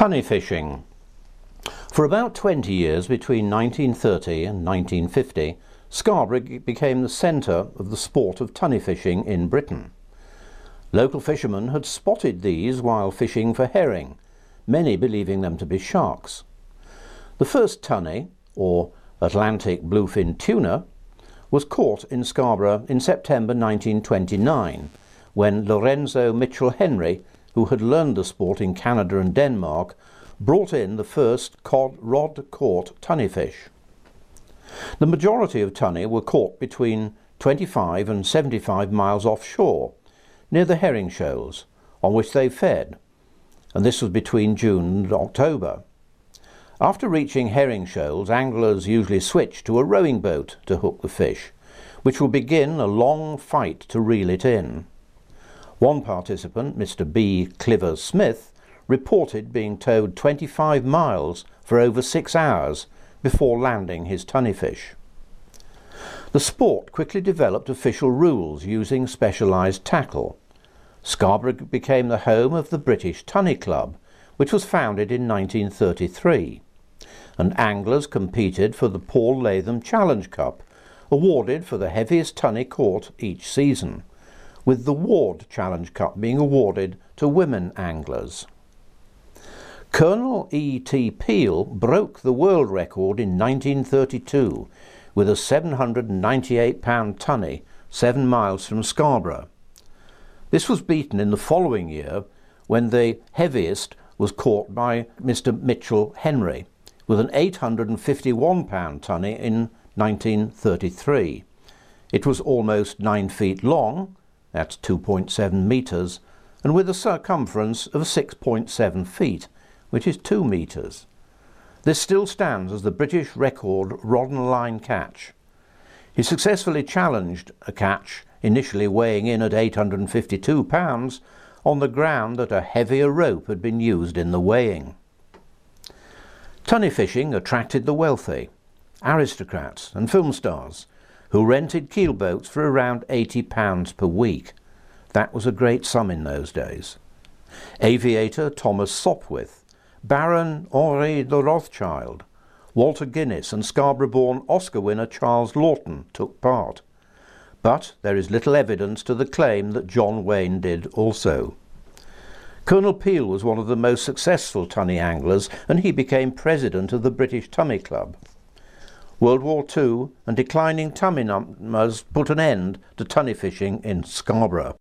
Tunny fishing. For about 20 years, between 1930 and 1950, Scarborough became the centre of the sport of tunny fishing in Britain. Local fishermen had spotted these while fishing for herring, many believing them to be sharks. The first tunny, or Atlantic bluefin tuna, was caught in Scarborough in September 1929, when Lorenzo Mitchell Henry, who had learned the sport in Canada and Denmark, brought in the first rod-caught tunny fish. The majority of tunny were caught between 25 and 75 miles offshore, near the herring shoals, on which they fed, and this was between June and October. After reaching herring shoals, anglers usually switched to a rowing boat to hook the fish, which would begin a long fight to reel it in. One participant, Mr. B. Cliver Smith, reported being towed 25 miles for over 6 hours before landing his tunny fish. The sport quickly developed official rules using specialised tackle. Scarborough became the home of the British Tunny Club, which was founded in 1933, and anglers competed for the Paul Latham Challenge Cup, awarded for the heaviest tunny caught each season, with the Ward Challenge Cup being awarded to women anglers. Colonel E.T. Peel broke the world record in 1932 with a 798-pound tunny 7 miles from Scarborough. This was beaten in the following year when the heaviest was caught by Mr. Mitchell Henry with an 851-pound tunny in 1933. It was almost 9 feet long, that's 2.7 metres, and with a circumference of 6.7 feet, which is 2 metres. This still stands as the British record rod and line catch. He successfully challenged a catch, initially weighing in at 852 pounds, on the ground that a heavier rope had been used in the weighing. Tunny fishing attracted the wealthy, aristocrats and film stars, who rented keelboats for around £80 per week. That was a great sum in those days. Aviator Thomas Sopwith, Baron Henri de Rothschild, Walter Guinness and Scarborough-born Oscar winner Charles Lawton took part. But there is little evidence to the claim that John Wayne did also. Colonel Peel was one of the most successful tunny anglers, and he became president of the British Tunny Club. World War II and declining tunny numbers put an end to tunny fishing in Scarborough.